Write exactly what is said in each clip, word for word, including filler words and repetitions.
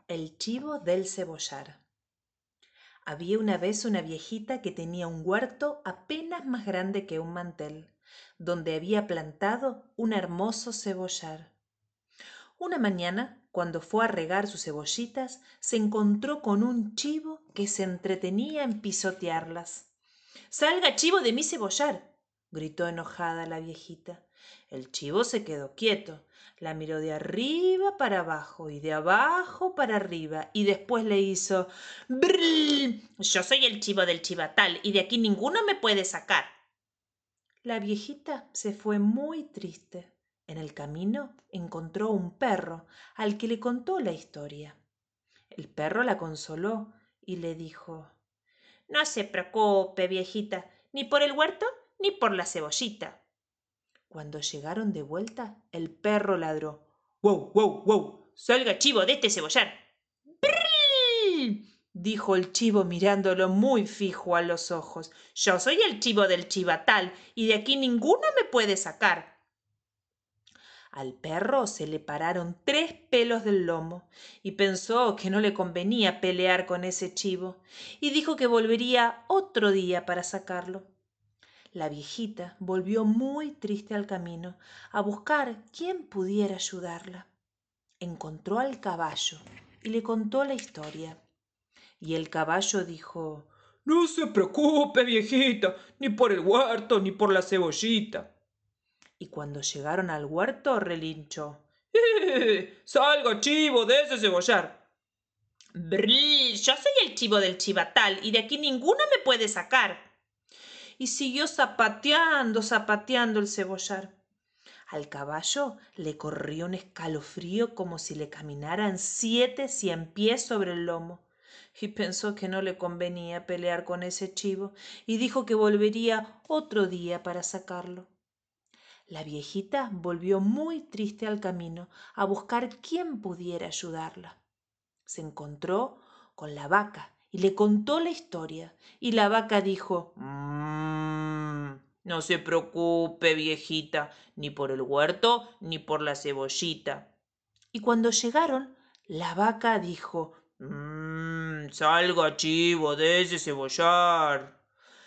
El chivo del cebollar. Había una vez una viejita que tenía un huerto apenas más grande que un mantel, donde había plantado un hermoso cebollar. Una mañana, cuando fue a regar sus cebollitas, se encontró con un chivo que se entretenía en pisotearlas. ¡Salga, chivo, de mi cebollar!, gritó enojada la viejita. El chivo se quedó quieto, la miró de arriba para abajo y de abajo para arriba y después le hizo «Brrr, yo soy el chivo del chivatal y de aquí ninguno me puede sacar». La viejita se fue muy triste. En el camino encontró un perro al que le contó la historia. El perro la consoló y le dijo: «No se preocupe, viejita, ni por el huerto ni por la cebollita». Cuando llegaron de vuelta, el perro ladró: «¡Wow, wow, wow! ¡Salga, chivo, de este cebollar!». «¡Brrr!», dijo el chivo mirándolo muy fijo a los ojos. «Yo soy el chivo del chivatal y de aquí ninguno me puede sacar». Al perro se le pararon tres pelos del lomo y pensó que no le convenía pelear con ese chivo y dijo que volvería otro día para sacarlo. La viejita volvió muy triste al camino a buscar quién pudiera ayudarla. Encontró al caballo y le contó la historia. Y el caballo dijo: «No se preocupe, viejita, ni por el huerto ni por la cebollita». Y cuando llegaron al huerto, relinchó: «¡Eh! ¡Salga, chivo, de ese cebollar!». «Brrr, yo soy el chivo del chivatal y de aquí ninguno me puede sacar». Y siguió zapateando, zapateando el cebollar. Al caballo le corrió un escalofrío como si le caminaran siete cien pies sobre el lomo. Y pensó que no le convenía pelear con ese chivo y dijo que volvería otro día para sacarlo. La viejita volvió muy triste al camino a buscar quién pudiera ayudarla. Se encontró con la vaca y le contó la historia. Y la vaca dijo: «Mmm, no se preocupe, viejita, ni por el huerto ni por la cebollita». Y cuando llegaron, la vaca dijo: «Mmm, salga, chivo, de ese cebollar».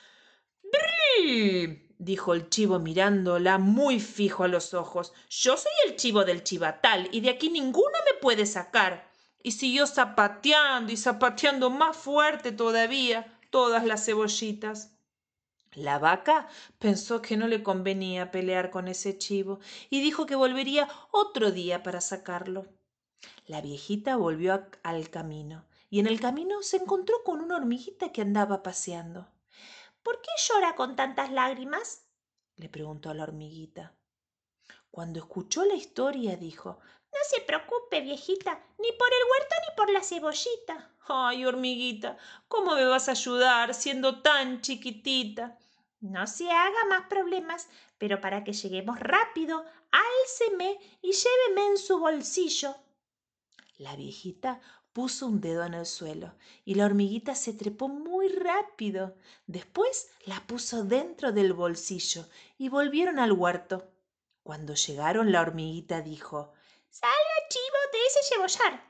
«¡Brrr!», dijo el chivo mirándola muy fijo a los ojos. «Yo soy el chivo del chivatal y de aquí ninguno me puede sacar». Y siguió zapateando y zapateando más fuerte todavía todas las cebollitas. La vaca pensó que no le convenía pelear con ese chivo y dijo que volvería otro día para sacarlo. La viejita volvió a- al camino y en el camino se encontró con una hormiguita que andaba paseando. «¿Por qué llora con tantas lágrimas?», le preguntó a la hormiguita. Cuando escuchó la historia dijo: «No se preocupe, viejita, ni por el huerto ni por la cebollita». «Ay, hormiguita, ¿cómo me vas a ayudar siendo tan chiquitita?». «No se haga más problemas, pero para que lleguemos rápido, álceme y lléveme en su bolsillo». La viejita puso un dedo en el suelo y la hormiguita se trepó muy rápido. Después la puso dentro del bolsillo y volvieron al huerto. Cuando llegaron, la hormiguita dijo: «Salga, chivo, de ese cebollar».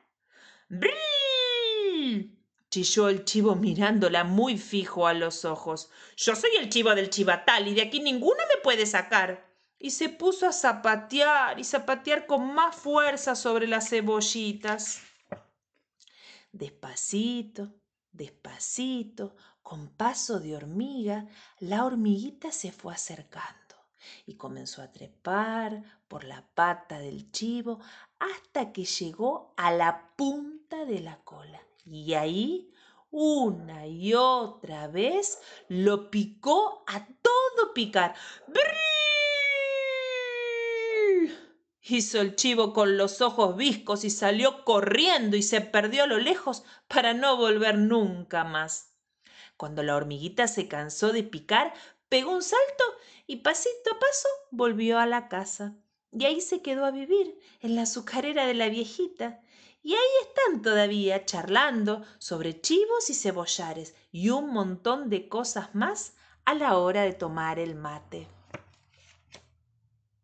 «¡Brrr!», chilló el chivo mirándola muy fijo a los ojos. «Yo soy el chivo del chivatal y de aquí ninguno me puede sacar». Y se puso a zapatear y zapatear con más fuerza sobre las cebollitas. Despacito, despacito, con paso de hormiga, la hormiguita se fue acercando y comenzó a trepar por la pata del chivo hasta que llegó a la punta de la cola. Y ahí, una y otra vez, lo picó a todo picar. ¡Brrr!, hizo el chivo con los ojos viscos y salió corriendo y se perdió a lo lejos para no volver nunca más. Cuando la hormiguita se cansó de picar, pegó un salto y pasito a paso volvió a la casa. Y ahí se quedó a vivir, en la azucarera de la viejita. Y ahí están todavía charlando sobre chivos y cebollares y un montón de cosas más a la hora de tomar el mate.